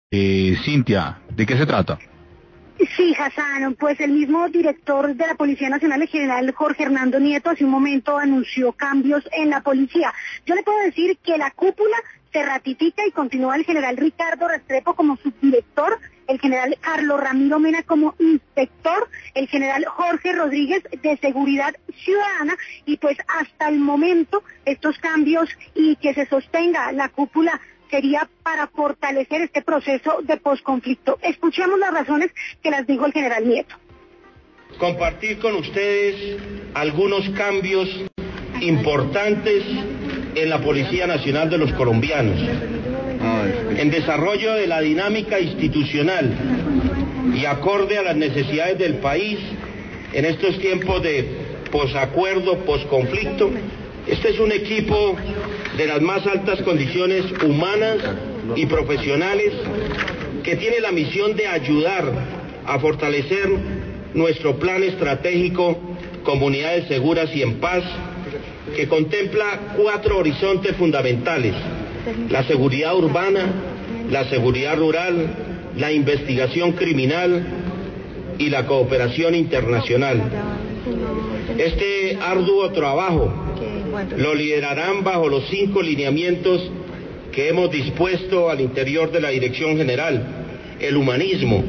Cintia, ¿de qué se trata? Sí, Hassan, pues el mismo director de la Policía Nacional, el general Jorge Hernando Nieto, hace un momento anunció cambios en la policía. Yo le puedo decir que la cúpula se ratifica y continúa el general Ricardo Restrepo como subdirector, el general Carlos Ramiro Mena como inspector, el general Jorge Rodríguez de Seguridad Ciudadana, y pues hasta el momento estos cambios y que se sostenga la cúpula sería para fortalecer este proceso de posconflicto. Escuchemos las razones que las dijo el general Nieto. Compartir con ustedes algunos cambios importantes en la Policía Nacional de los colombianos, en desarrollo de la dinámica institucional y acorde a las necesidades del país en estos tiempos de posacuerdo, posconflicto. Este es un equipo de las más altas condiciones humanas y profesionales que tiene la misión de ayudar a fortalecer nuestro plan estratégico Comunidades Seguras y en Paz, que contempla 4 horizontes fundamentales: la seguridad urbana, la seguridad rural, la investigación criminal y la cooperación internacional. Este arduo trabajo lo liderarán bajo los 5 lineamientos que hemos dispuesto al interior de la Dirección General: el humanismo.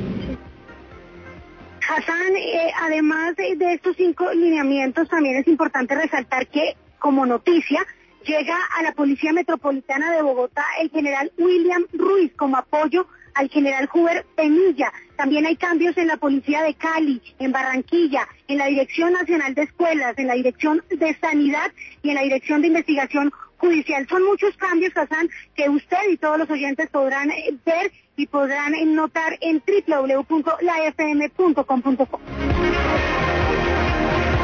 Hassan, además de estos 5 lineamientos, también es importante resaltar que, como noticia, llega a la Policía Metropolitana de Bogotá el general William Ruiz como apoyo al general Huber Penilla. También hay cambios en la Policía de Cali, en Barranquilla, en la Dirección Nacional de Escuelas, en la Dirección de Sanidad y en la Dirección de Investigación Judicial. Son muchos cambios, Hassan, que usted y todos los oyentes podrán ver y podrán notar en www.lafm.com.co.